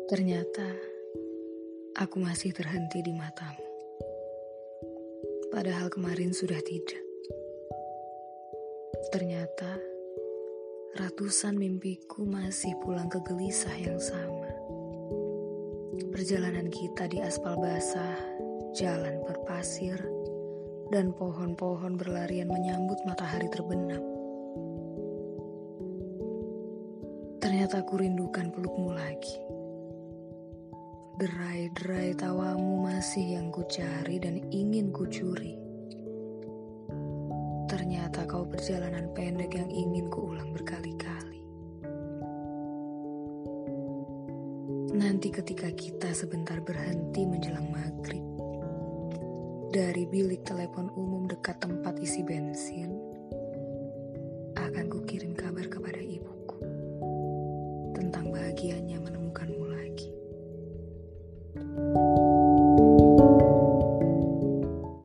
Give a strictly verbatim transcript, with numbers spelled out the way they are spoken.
Ternyata aku masih terhenti di matamu. Padahal kemarin sudah tidak. Ternyata ratusan mimpiku masih pulang ke gelisah yang sama. Perjalanan kita di aspal basah, jalan berpasir, dan pohon-pohon berlarian menyambut matahari terbenam. Ternyata aku rindukan pelukmu lagi. Derai-derai tawamu masih yang kucari dan ingin kucuri. Ternyata kau perjalanan pendek yang ingin kuulang berkali-kali. Nanti ketika kita sebentar berhenti menjelang maghrib, dari bilik telepon umum dekat tempat isi bensin, akan kukirim kabar kepada ibuku tentang bahagianya menemukan